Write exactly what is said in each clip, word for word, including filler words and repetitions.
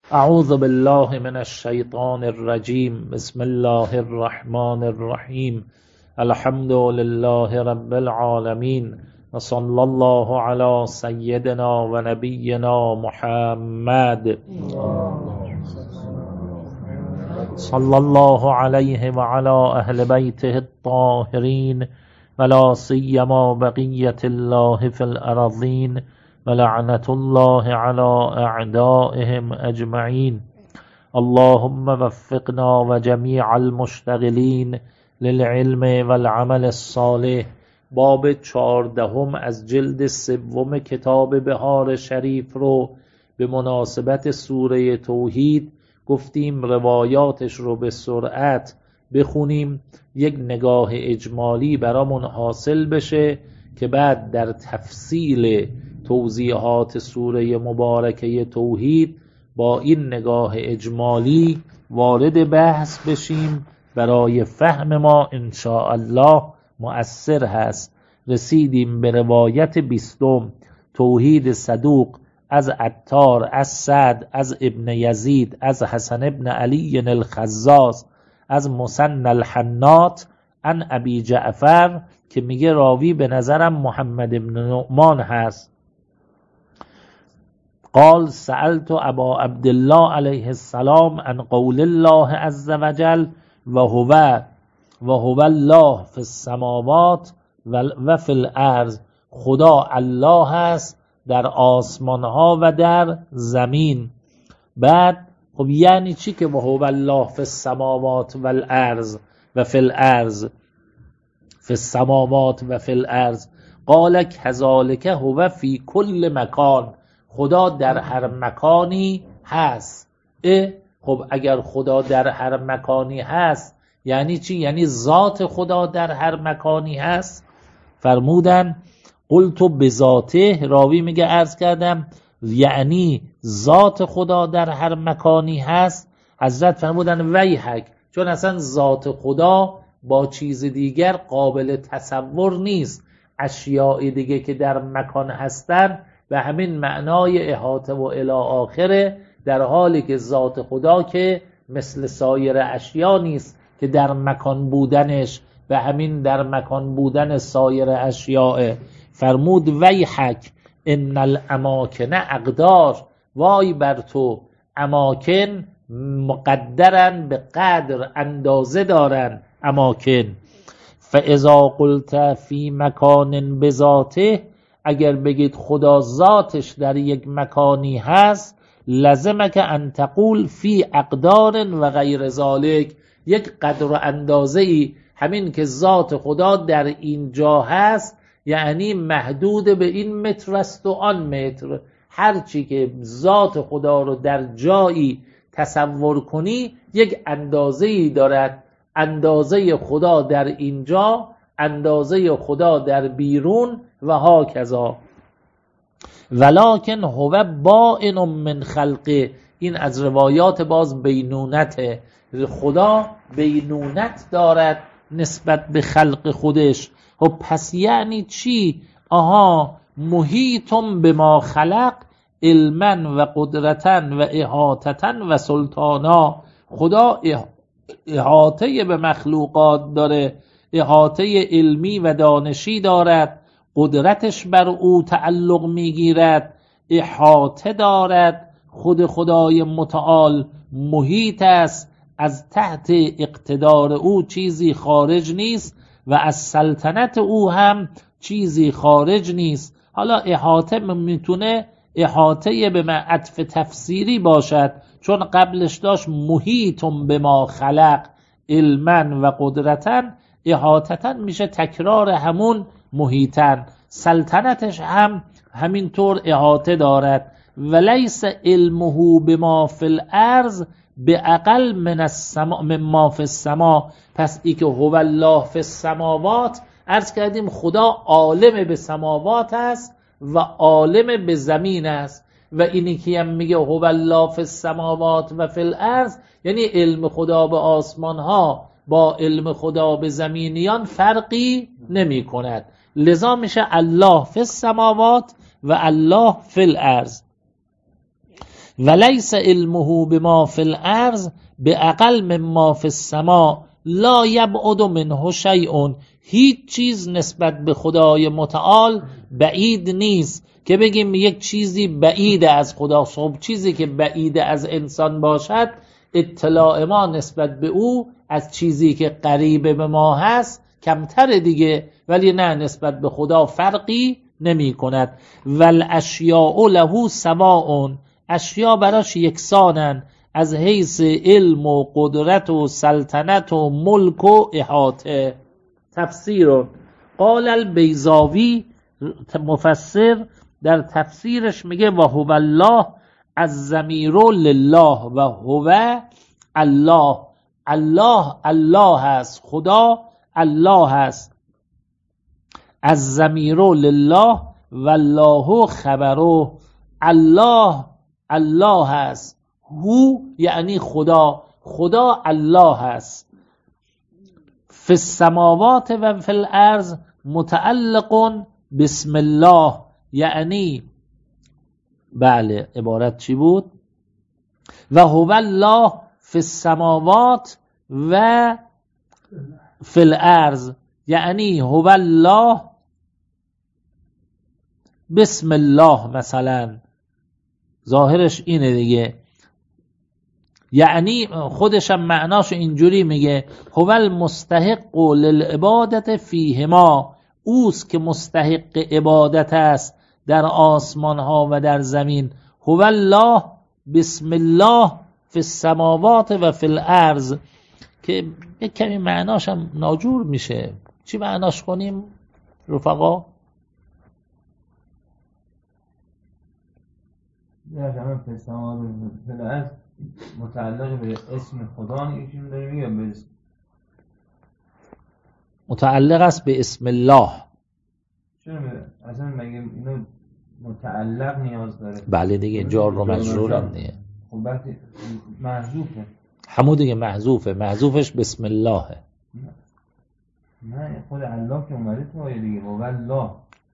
اعوذ بالله من الشیطان الرجیم. بسم الله الرحمن الرحیم. الحمد لله رب العالمین و صلی الله علی سیدنا و نبینا محمد صلی الله علیه و علی اهل بیته الطاهرین و لا سیما بقیة الله فی الارضین و لعنت الله علی اعدائهم اجمعین. اللهم وفقنا و جمیع المشتغلین للعلم والعمل الصالح. باب چهاردهم از جلد سوم کتاب بهار شریف رو به مناسبت سوره توحید گفتیم روایاتش رو به سرعت بخونیم، یک نگاه اجمالی برامون حاصل بشه که بعد در تفصیل توضیحات سوره مبارکه توحید با این نگاه اجمالی وارد بحث بشیم. برای فهم ما انشاءالله مؤثر هست. رسیدیم به روایت بیستم، توحید صدوق، از عطار، از سعد، از ابن یزید، از حسن ابن علی الخزاز، از مثنی الحناط، عن ابی جعفر، که میگه راوی به نظرم محمد ابن نعمان هست. قال سألت ابا عبدالله علیه السلام عن قول الله عز وجل و هو و هو الله فی السماوات و فی الارض. خدا الله هست در آسمان ها و در زمین. بعد خب یعنی چی که و هو الله فی السماوات و الارض و فی الارض؟ فی السماوات و فی الارض. قال کذالک هو فی کل مکان. خدا در هر مکانی هست. اه خب اگر خدا در هر مکانی هست یعنی چی؟ یعنی ذات خدا در هر مکانی هست. فرمودن قلت بذاته، راوی میگه عرض کردم یعنی ذات خدا در هر مکانی هست. حضرت فرمودن ویحک، چون اصلا ذات خدا با چیز دیگر قابل تصور نیست. اشیاء دیگه که در مکان هستن به همین معنای احاطه و الی آخره، در حالی که ذات خدا که مثل سایر اشیا نیست که در مکان بودنش به همین در مکان بودن سایر اشیاء. فرمود ویحک ان الاماکن اقدار، وای بر تو، اماکن مقدرن به قدر، اندازه دارن اماکن. فاذا قلت فی مکان بذاته، اگر بگید خدا ذاتش در یک مکانی هست، لازمه که ان تقول فی اقدار و غیر ذالک، یک قدر و اندازه ای، همین که ذات خدا در اینجا هست یعنی محدود به این متر است و آن متر. هرچی که ذات خدا رو در جایی تصور کنی یک اندازه ای دارد. اندازه خدا در اینجا، اندازه خدا در بیرون و ها کذا. ولکن هو بائن من خلقه. این از روایات باز بینونته. خدا بینونت دارد نسبت به خلق خودش. و پس یعنی چی؟ آها محیطم به ما خلق علما و قدرتا و احاطتا و سلطانا. خدا احاطه به مخلوقات داره، احاطه علمی و دانشی دارد، قدرتش بر او تعلق میگیرد، احاطه دارد. خود خدای متعال محیط است، از تحت اقتدار او چیزی خارج نیست و از سلطنت او هم چیزی خارج نیست. حالا احاطه میتونه احاطه به عطف تفسیری باشد، چون قبلش داشت محیطم به ما خلق علما و قدرتا، احاطتا میشه تکرار همون محیطن. سلطنتش هم همینطور احاطه دارد. ولیس علمه بما فی الارض به اقل من السما مما فی السما. پس ای که هو الله فی السماوات، عرض کردیم خدا عالم به سماوات است و عالم به زمین است. و اینی که هم میگه هو الله فی السماوات و فی الارض یعنی علم خدا به آسمان ها با علم خدا به زمینیان فرقی نمی کند. لذا میشه الله فی السماوات و الله فی الارض. ولیس علمه بما فی الارض باقل مما فی السماء لا یبعد منه شیء. هیچ چیز نسبت به خدای متعال بعید نیست که بگیم یک چیزی بعید از خدا. صبح چیزی که بعید از انسان باشد اطلاع ما نسبت به او از چیزی که قریب به ما هست کمتر دیگه، ولی نه نسبت به خدا فرقی نمی کند. والاشیاء له سواء، اشیا براش یکسانن از حیث علم و قدرت و سلطنت و ملک و احاطه. تفسیر قال البیضاوی مفسر در تفسیرش میگه و هو الله الضمیر لله و هو الله. الله الله هست، خدا الله هست. الضمیر لله والله خبره. الله الله هست، هو یعنی خدا، خدا الله هست. فی السماوات و فی الارض متعلق بسم الله، یعنی بله عبارت چی بود؟ و هو الله فی السماوات و فی الارض، یعنی هو الله بسم الله مثلا، ظاهرش اینه دیگه. یعنی خودشم معناش اینجوری میگه هو المستحق للعبادت فیهما، اوست که مستحق عبادت است در آسمان ها و در زمین. هو الله بسم الله فی السماوات و فی الارض، که یک کمی معناش هم ناجور میشه. چی معناش کنیم رفقا؟ یا همه فی السماوات و فی الارض متعلق به اسم خدا یکیم داریم یا به اسم؟ متعلق است به اسم الله. چرا اصلا مگه اینو متعلق نیاز داره؟ بله دیگه، جار رو مجرور هم دیگه. خب وقتی محذوفه، همون دیگه محذوفه، محذوفش بسم اللهه. نه خود الله که اومده تو آیه دیگه، هو الله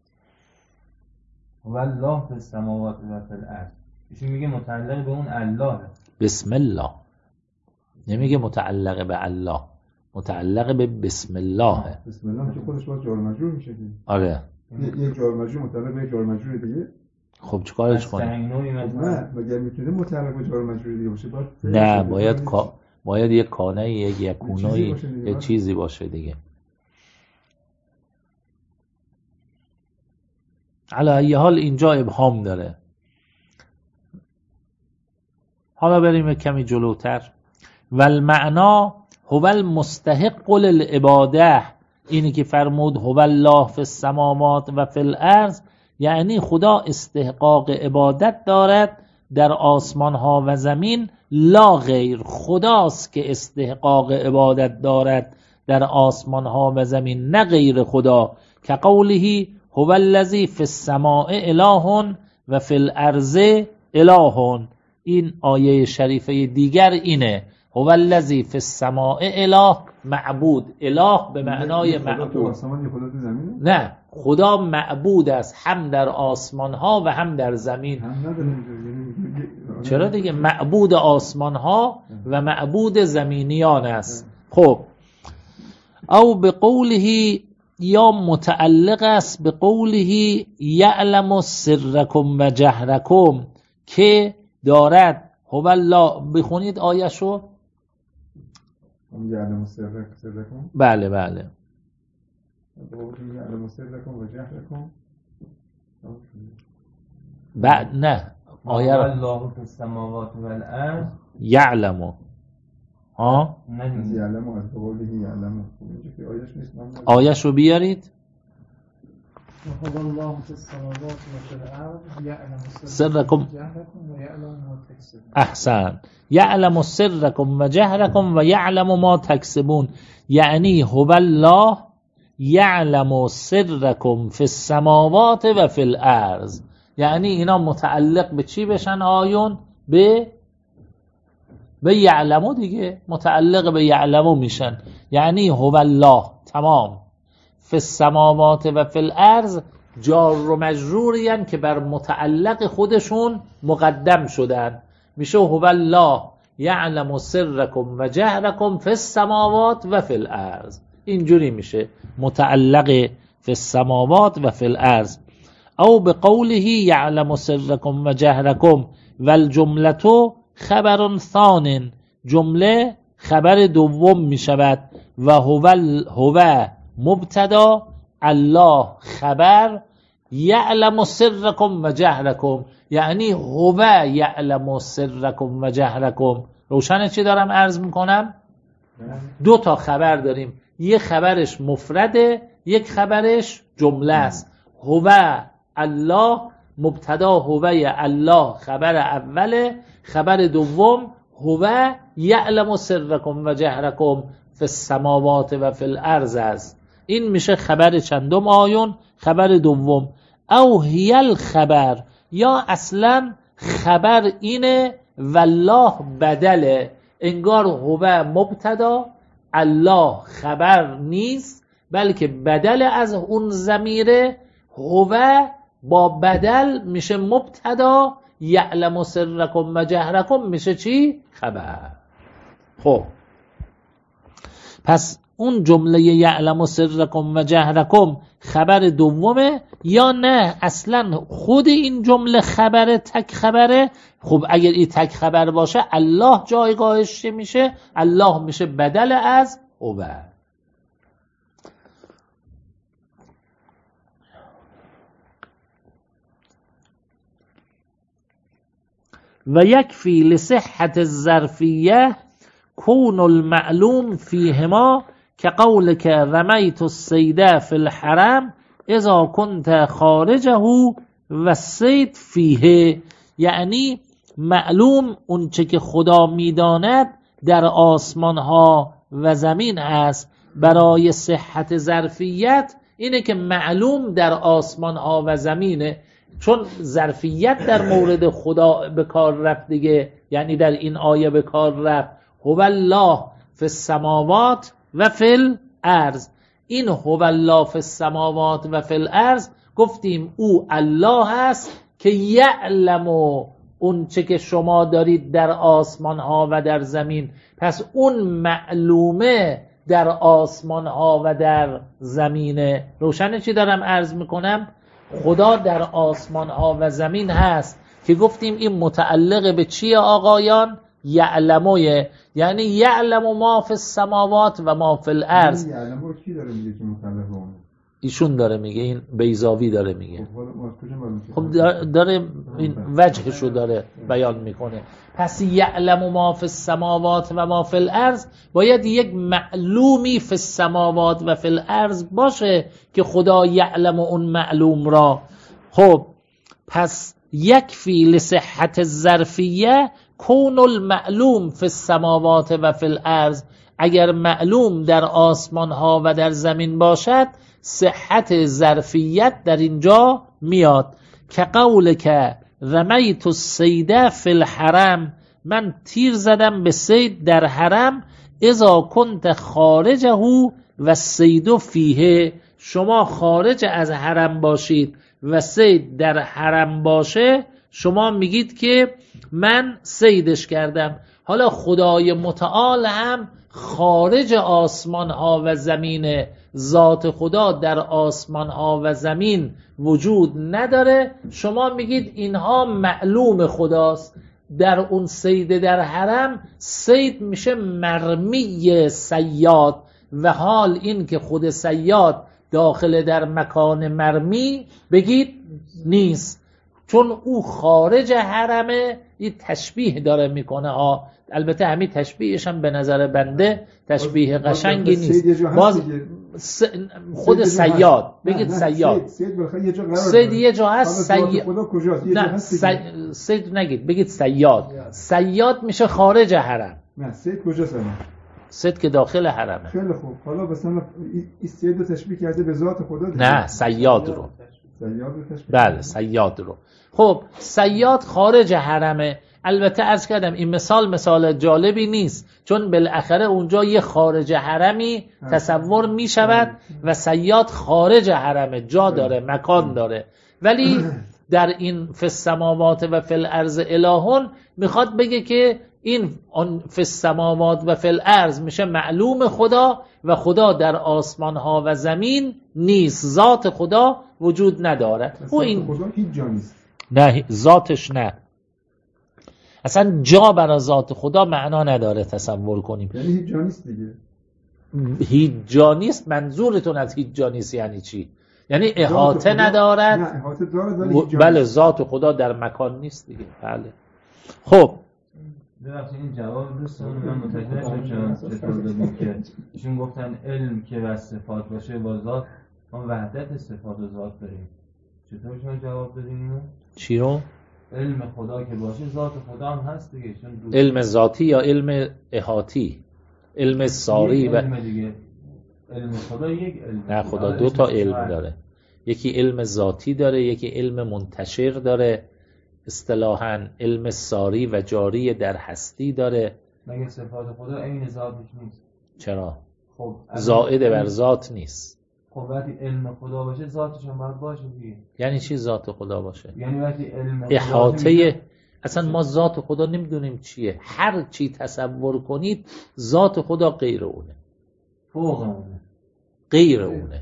هو الله فی السماوات و فی الارض، ایشون میگه متعلق به اون الله بسم الله، نمیگه متعلق به الله، متعلق به بسم الله. بسم الله که خودش باید جار مجرور میشه دیگه. آره یک جار مجرور متعلق به یک جار مجرور دیگه. خب چیکارش کنیم؟ نه مگر میتونه متعلق به جار مجرور دیگه باشه؟ باید نه باید کا... باید یک کانه، یک یکونوی، یک چیزی باشه دیگه. علی ای حال اینجا ابهام داره. حالا بریم کمی جلوتر. والمعنا هو المستحق للعباده، اینی که فرمود هو الله فی السماوات و فی الارض، یعنی خدا استحقاق عبادت دارد در آسمان ها و زمین، لا غیر، خداست که استحقاق عبادت دارد در آسمان ها و زمین، نه غیر خدا. که قوله هو الذی فی السماء اله و فی الارض اله. این آیه شریفه دیگر اینه، هو الذی فی السماء اله، معبود، اله به معنای معبود. نه، خدا معبود است هم در آسمان ها و هم در زمین. چرا دیگه؟ معبود آسمان ها و معبود زمینیان است. خب او به قوله، یا متعلق است به قوله یعلم سرکم و جهرکم، که دارد هو الله. بخونید آیه شو. یعلم سرکم. بله بله. یعلم سرکم و جهرکم. بعد نه آیه را الله فی السماوات و الارض یعلم. ها از یعلم از قوله یعلم. آیه شو بیارید. هو الله فی السماوات و فی الارض یعلم سرکم و یعلم ما تکسبون. احسن. یعلم سرکم و جهرکم و یعلم ما تکسبون، یعنی هو الله یعلم سرکم فی السماوات و فی الارض. یعنی اینا متعلق به چی بشن آیون؟ به به یعلمو دیگه، متعلق به یعلمو میشن. یعنی هو الله تمام فی السماوات و فی الارض جار و مجروری هن که بر متعلق خودشون مقدم شدن. میشه هو الله یعلم سرکم و جهرکم فی السماوات و فی الارض. اینجوری میشه متعلق فی السماوات و فی الارض. او بقوله یعلم سرکم و جهرکم و الجملة خبر ثان، جمله خبر دوم میشود و هو هو مبتدا الله خبر یعلم سرکم و جهرکم، یعنی هو یعلم سرکم و جهرکم. روشنه چی دارم عرض میکنم؟ دو تا خبر داریم، یک خبرش مفرده، یک خبرش جمله است. هو الله مبتدا هو الله خبر اوله، خبر دوم هو یعلم سرکم و جهرکم فی السماوات و فی الارض است. این میشه خبر چندم آیون؟ خبر دوم. او هی الخبر، یا اصلا خبر اینه والله بدله، انگار هو مبتدا الله خبر نیست بلکه بدل از اون ضمیره، هو با بدل میشه مبتدا، یعلم سرکم و جهرکم میشه چی؟ خبر. خب پس اون جمله یعلم سرکم و جهرکم خبر دومه یا نه اصلا خود این جمله خبره، تک خبره؟ خب اگر این تک خبر باشه الله جایگاهش چه میشه؟ الله میشه بدل از هو. و یکفی لصحت الظرفیه کون المعلوم فیهما که قول که رمیت الصید فی الحرم اذا کنت خارجه و الصید فیه، یعنی معلوم اون چه که خدا میداند در آسمان ها و زمین است. برای صحت ظرفیت اینه که معلوم در آسمان ها و زمینه، چون ظرفیت در مورد خدا به کار رفت دیگه، یعنی در این آیه به کار رفت هو الله فی السماوات و فی الارض. این هو الله فی السماوات و فی الارض گفتیم او الله است که یعلم اون چه که شما دارید در آسمان ها و در زمین. پس اون معلومه در آسمان ها و در زمینه. روشنه چی دارم عرض میکنم؟ خدا در آسمان ها و زمین هست که گفتیم این متعلق به چیه آقایان؟ یعلموه، یعنی یعلم ما فی السماوات و ما فی الارض. یعلمو کی داره میگه که متعلق به اون؟ ایشون داره میگه، این بیضاوی داره میگه. خب داره این وجهشو داره بیان میکنه. پس یعلم ما فی السماوات و ما فی الارض باید یک معلومی فی السماوات و فی الارض باشه که خدا یعلم اون معلوم را. خب پس یکفی لصحت الظرفیه کون المعلوم فی السماوات و فی الارض، اگر معلوم در آسمان ها و در زمین باشد صحت ظرفیت در اینجا میاد. که قول که رمیت الصید فی الحرم، من تیر زدم به صید در حرم، اذا کنت خارجه و الصید فیه، شما خارج از حرم باشید و صید در حرم باشه شما میگید که من صیدش کردم. حالا خدای متعال هم خارج آسمان ها و زمین، ذات خدا در آسمان ها و زمین وجود نداره، شما میگید اینها معلوم خداست. در اون صید در حرم صید میشه مرمی صیاد، و حال این که خود صیاد داخل در مکان مرمی بگید نیست، چون او خارج حرمه. این تشبیه داره میکنه ها، البته همین تشبیهش هم به نظر بنده تشبیه قشنگی نیست. باز س... خود صیاد بگید صیاد، صید یه جا هست، صیاد نه صید نگید، بگید صیاد. صیاد میشه خارج حرم. نه صید کجاست؟ صید که داخل حرمه. خیلی خوب، حالا مثلا این صید رو تشبیه کرده به ذات خدا دیگه. نه صیاد رو. صیاد رو تشبیه. بله صیاد رو. خب صیاد خارج حرمه. البته عرض کردم این مثال مثال جالبی نیست، چون بالاخره اونجا یه خارج حرمی تصور می شود و صیاد خارج حرمه، جا داره، مکان داره. ولی در این فی السماوات و فی الارض الهون میخواد بگه که این فی السماوات و فی الارض میشه معلوم خدا و خدا در آسمان ها و زمین نیست، ذات خدا وجود نداره. و این خدا هیچ جا نیست. نه ذاتش نه، اصلا جا برای ذات خدا معنا نداره تصور کنیم. یعنی هیچ جا نیست دیگه. هیچ جا نیست منظورتون از هیچ جا نیست یعنی چی؟ یعنی احاطه ندارد؟ نه احاطه دارد ولی هیچ جا بله نیست. ذات خدا در مکان نیست دیگه. بله خب ببخشید این جواب دوستان من متوجه شدم چطور دادیم که ایشون گفتن علم که بس صفات باشه با ذات ما وحدت صفات و ذات داریم. چطور شما جواب دادین اینو؟ چی رو؟ علم خدا که باشه ذات خدا هم هست دیگه. علم ذاتی یا علم احاطی؟ علم ساری و علم دیگه. علم خدا یک علم. نه خدا دو تا علم داره، یکی علم ذاتی داره، یکی علم منتشر داره، اصطلاحاً علم ساری و جاری در هستی داره. مگه صفات خدا عین ذاتش نیست؟ چرا؟ خب زائد بر ذات نیست. خب وقتی علم خدا باشه ذاتش هم باید باشه دیگه. یعنی چی ذات خدا باشه؟ یعنی وقتی علم احاطه، اصلا ما ذات خدا نمیدونیم چیه. هر چی تصور کنید ذات خدا غیر اونه، فوق اونه، غیر اونه،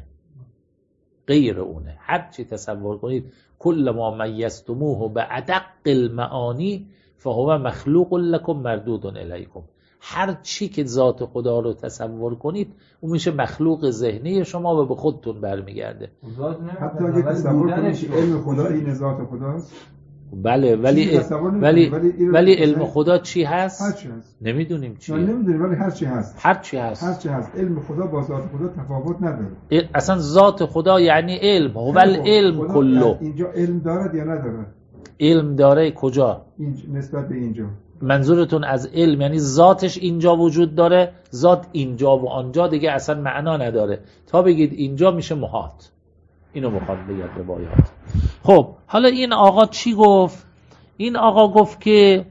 غیر اونه. هر چی تصور کنید کل ما میزتموه به ادق المعانی فهو مخلوق لکم مردود الیکم. هر چی که ذات خدا رو تصور کنید اون میشه مخلوق ذهنی شما و به خودتون برمیگرده. حتی اگه تصور کنید علم خدا این ذات خداست. بله ولی ولی ولی علم خدا چی هست؟ هر چی هست. نمیدونیم چیه. نمیدونیم ولی هر چی هست. هر چی هست. هر چی هست. علم خدا با ذات خدا تفاوت نداره. اصلا ذات خدا یعنی علم، هو العلم کلو. اینجا علم دارد یا نداره؟ علم داره کجا؟ این نسبت به اینجا. منظورتون از علم یعنی ذاتش اینجا وجود داره؟ ذات اینجا و آنجا دیگه اصلا معنا نداره. تا بگید اینجا میشه محاط. اینو میخواد بگید روایات. خب حالا این آقا چی گفت؟ این آقا گفت که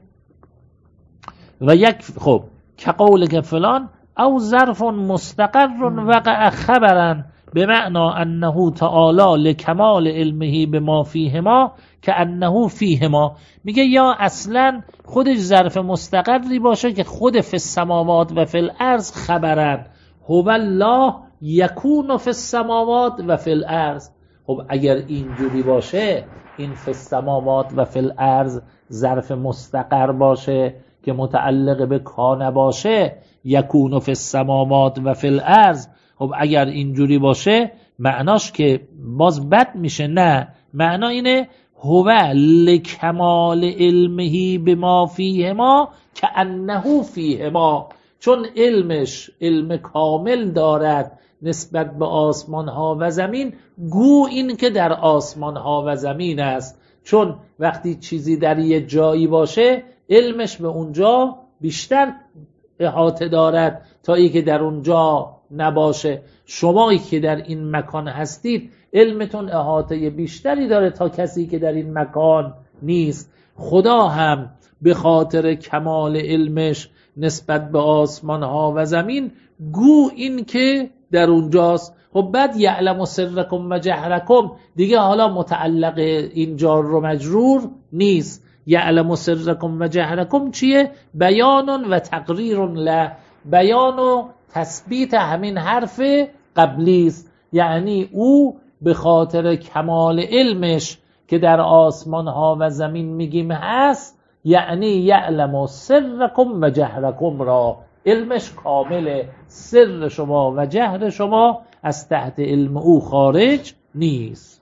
و یک خب که قول که فلان او ظرف مستقر وقع خبرا بمعنى انه تعالی لکمال علمه بما فیهما که انه فیهما. میگه یا اصلا خودش ظرف مستقری باشه که خود فی السماوات و فی الارض خبرن هو الله یکون فی السماوات و فی الارض. خب اگر اینجوری باشه این فی السماوات و فی الارض ظرف مستقر باشه که متعلق به کان باشه یکون فی السماوات و فی الارض. خب اگر اینجوری باشه معناش که باز بد میشه. نه معنا اینه هو لکمال علمه بما فیهما که انه فیهما، چون علمش علم کامل دارد نسبت به آسمان ها و زمین گو این که در آسمان ها و زمین است. چون وقتی چیزی در یه جایی باشه علمش به اونجا بیشتر احاطه دارد تا ای که در اونجا نباشه. شمایی که در این مکان هستید علمتون احاطه بیشتری داره تا کسی که در این مکان نیست. خدا هم به خاطر کمال علمش نسبت به آسمان ها و زمین گو این که در اونجاست. خب بعد یعلم سرکم و جهرکم دیگه حالا متعلق این جار و مجرور نیست. یعلم سرکم و جهرکم چیه؟ بیان و تقریر له، بیان و تثبیت همین حرف قبلی است. یعنی او به خاطر کمال علمش که در آسمان ها و زمین میگیم هست، یعنی یعلم سرکم و جهرکم را علمش کامله، سر شما و جهر شما از تحت علم او خارج نیست.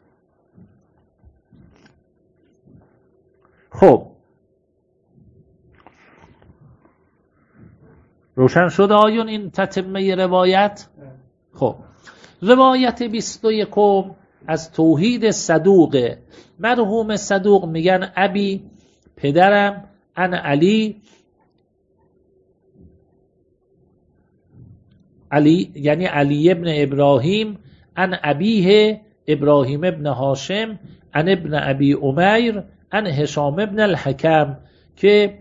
خب روشن شد آیون این تتمه روایت؟ خب روایت بیست و یکم از توحید صدوقه. مرحوم صدوق میگن ابی پدرم ان علی، علی یعنی علی ابن ابراهیم، ان ابیه ابراهیم ابن هاشم، ان ابن ابی امیر، ان هشام ابن الحکم، که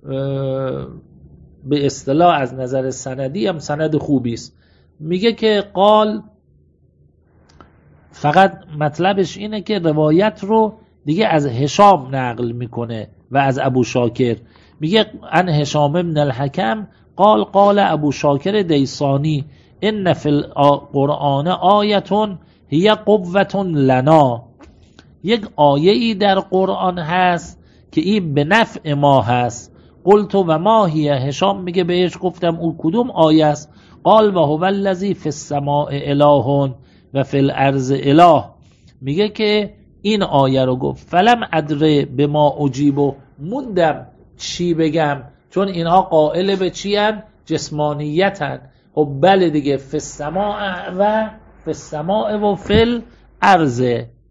به اصطلاح از نظر سندی هم سند خوبی است. میگه که قال، فقط مطلبش اینه که روایت رو دیگه از هشام نقل میکنه و از ابو شاکر میگه ان هشام ابن الحکم قال قال ابو شاکر دیسانی ان فی القرآن آیتون هی قوة لنا، یک آیه ای در قرآن هست که این به نفع ما هست. قلت و ما هی، هشام میگه بهش گفتم او کدوم آیه است؟ قال و هو الذی فی السماء اله و فی الارض اله، میگه که این آیه رو گفت. فلم ادره به ما اجیبو، موندم چی بگم، چون اینها قائل به چی هن؟ جسمانیتن. خب بله دیگه، فی السماء و فی السماء و فی الارض،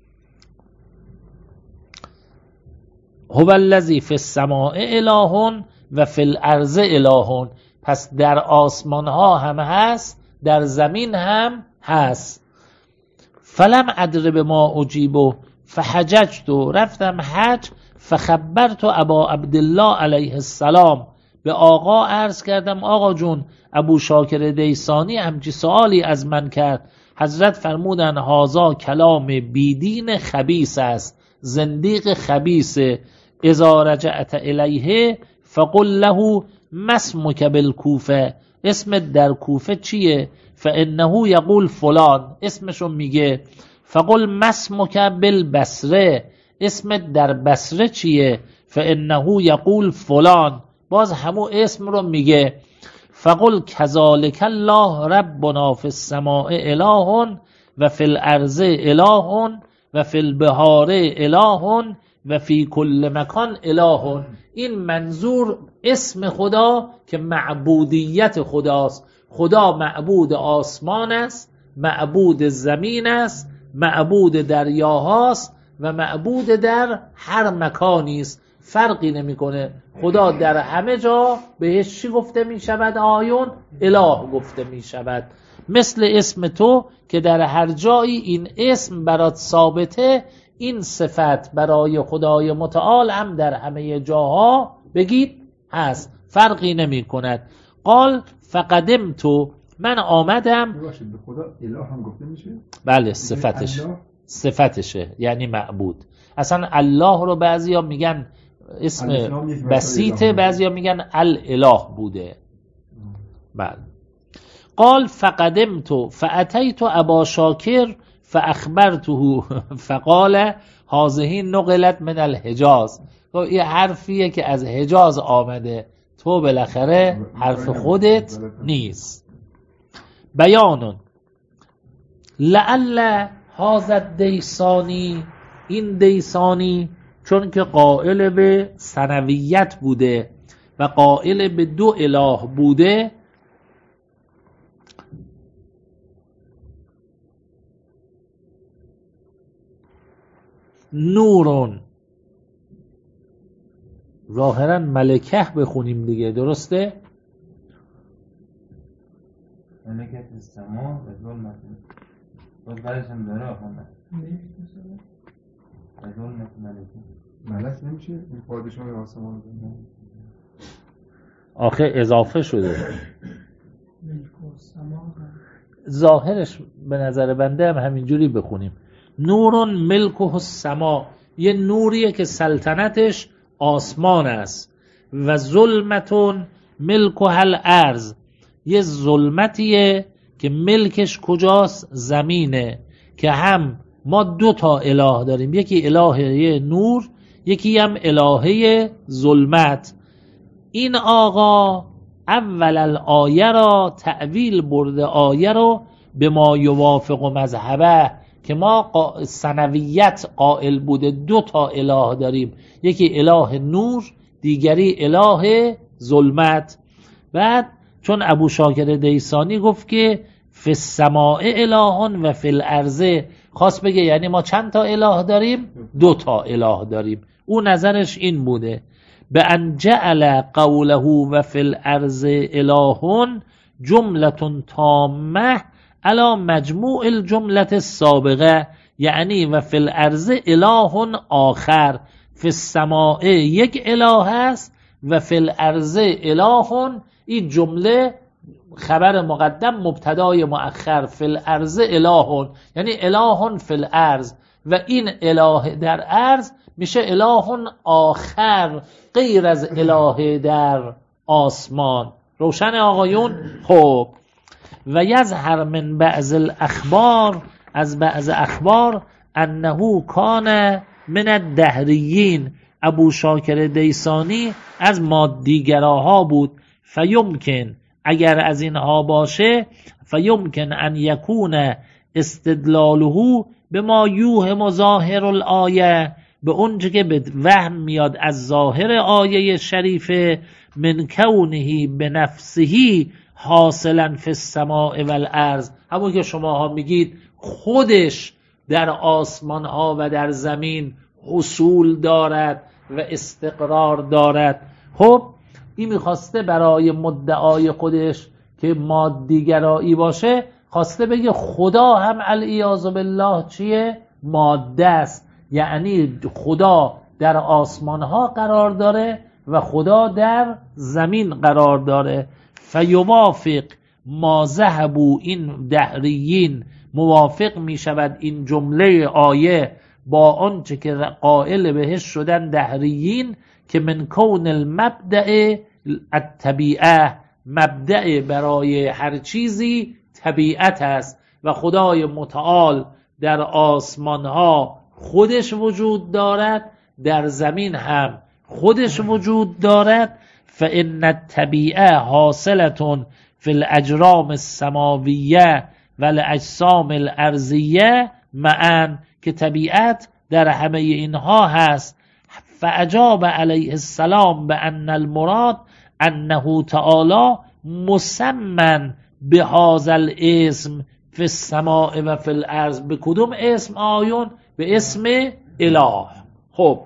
هو الذی فی السماء اله و فی الارض اله، پس در آسمان ها هم هست، در زمین هم هست. فلم ادر به ما اجیبو فحججت، رفتم حج، فخبرت ابا عبدالله علیه السلام، به آقا عرض کردم آقا جون ابو شاکر دیسانی همچی سوالی از من کرد. حضرت فرمودن هازا کلام بیدین خبیث است، زندیق خبیث. اذا رجعت الیه فقل له ما اسمک بالکوفه، اسم در کوفه چیه؟ فانه یقول فلان، اسمشو میگه. فقل ما اسمک بالبصره، اسم در بصره چیه؟ فانه یقول فلان، باز همو اسم رو میگه. فقل کذالک الله ربنا فی السماء اله و فی الارض اله و فی البحار اله و فی کل مکان اله. این منظور اسم خدا که معبودیت خداست. خدا معبود آسمان است، معبود زمین است، معبود دریاهاست و معبود در هر مکانی است، فرقی نمیکنه. خدا در همه جا بهش چی گفته می شود؟ آیون اله گفته می شود. مثل اسم تو که در هر جایی این اسم برات ثابته، این صفت برای خدای متعال هم در همه جاها بگید هست، فرقی نمی کند. قال فقدمت، من آمدم. ببخشید به خدا اله هم گفته میشه؟ بله صفتش، صفتشه یعنی معبود. اصلا الله رو بعضیا میگن اسم بسیطه، بعضیا میگن الاله بوده. بله. قال فقدمت فاتیت ابا شاکر فاخبرته فقال هذه نقلت من الحجاز. تو این حرفیه که از حجاز آمده، تو بالاخره حرف خودت نیست. بیانون لعل هذا دیسانی، این دیسانی چون که قائل به ثنویت بوده و قائل به دو اله بوده، نورون، ظاهرا ملکه بخونیم دیگه، درسته؟ ملکه السما و ظلمت، باز بعدش هم داره آخونده و ظلمت ملکه. ملک نمیشه این پادشاه آسمان؟ آخه اضافه شده، ظاهرش به نظر بنده هم همینجوری بخونیم. نورون ملکه السما، یه نوریه که سلطنتش آسمان است. و ظلمتون ملکه الارض، یه ظلمتیه که ملکش کجاست؟ زمینه. که هم ما دو تا اله داریم، یکی الهه نور، یکی هم الهه ظلمت. این آقا اول الآیه را تأویل برده، آیه رو به ما یوافق و مذهبه، که ما ثنویت قائل بوده، دو تا اله داریم، یکی اله نور، دیگری اله ظلمت. بعد چون ابو شاکر دیسانی گفت که فی السماء اله و فی الارض، خواست بگه یعنی ما چند تا اله داریم؟ دو تا اله داریم. او نظرش این بوده. به ان جعل قوله و فی الارض اله جمله تامه علی مجموع الجمله السابقه، یعنی و فی الارض اله آخر، فی السماء یک اله هست و فی الارض اله، این جمله خبر مقدم مبتدای مؤخر، فی الارض اله یعنی اله فی الارض، و این اله در ارض میشه اله آخر غیر از اله در آسمان. روشن آقایون؟ خب و یظهر من بعض الاخبار، از بعض اخبار، انه کان من الدهریین، ابو شاکر دیسانی از مادیگراها بود. فیمکن، اگر از اینها باشه، فیمکن ان یکون استدلاله به ما یوهم ظاهر الآیه، به اونچه که به وهم میاد از ظاهر آیه شریفه، من کونه به نفسهی حاصلا فی السماء والارض، همون که شماها میگید خودش در آسمان ها و در زمین حصول دارد و استقرار دارد. خب این میخواسته برای مدعای خودش که مادیگرایی باشه، خواسته بگه خدا هم العیاذ بالله چیه؟ ماده است. یعنی خدا در آسمان ها قرار داره و خدا در زمین قرار داره. فیوافق ما ذهبوا، این دهریین موافق می شود این جمله آیه با آنچه که قائل بهش شدن دهریین، که من کون المبدأ الطبیعه، مبدأ برای هر چیزی طبیعت است و خدای متعال در آسمان ها خودش وجود دارد، در زمین هم خودش وجود دارد. فإن الطبیعه حاصلة فی الاجرام السماویه و الاجسام الارضیه معا، که طبیعت در همه اینها هست. فاجاب علیه السلام بأن المراد انه تعالی مسمن بهذا الاسم فی السماء و فی الارض. به کدوم اسم آیون؟ به اسم اله. خب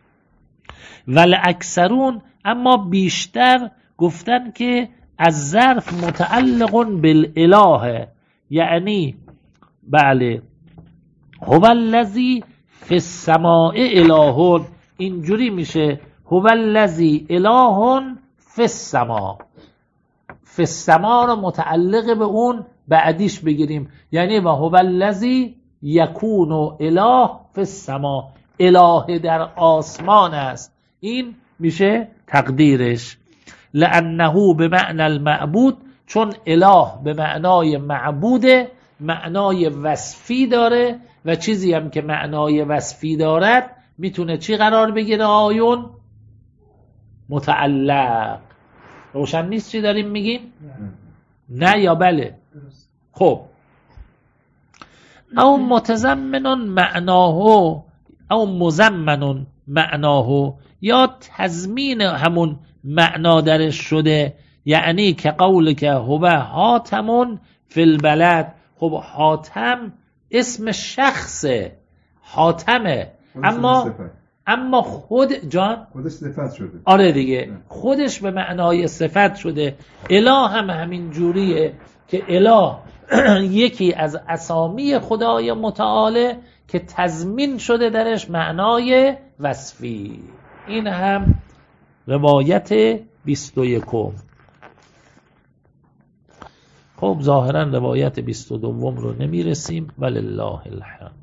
والاکثرون، اما بیشتر گفتن که از ظرف متعلق بالاله، یعنی بله هو الذی فی السماء اله، اینجوری میشه هو الذی اله فی السماء. فی السماء رو متعلق به اون بعدیش بگیریم، یعنی و هو الذی یکون اله فی السماء، اله در آسمان است. این میشه تقدیرش. لانه به معنی المعبود، چون اله به معنای معبوده، معنای وصفی داره و چیزی هم که معنای وصفی دارد میتونه چی قرار بگیره آیون؟ متعلق. روشن نیست چی داریم میگیم؟ نه یا بله؟ خب او متضمن معناه او مضمن معناه، یا تضمین همون معنا درش شده، یعنی که قول که هو حاتم فی البلد. خب حاتم اسم شخصه، حاتمه، اما اما خود جان خودش صفت شده. آره دیگه نه. خودش به معنای صفت شده. اله هم همین جوریه که اله یکی از اسامی خدای متعاله که تضمین شده درش معنای وصفی. این هم روایت بیست و یکم. خب ظاهرا روایت بیست و دوم رو نمیرسیم، ولله الحمد.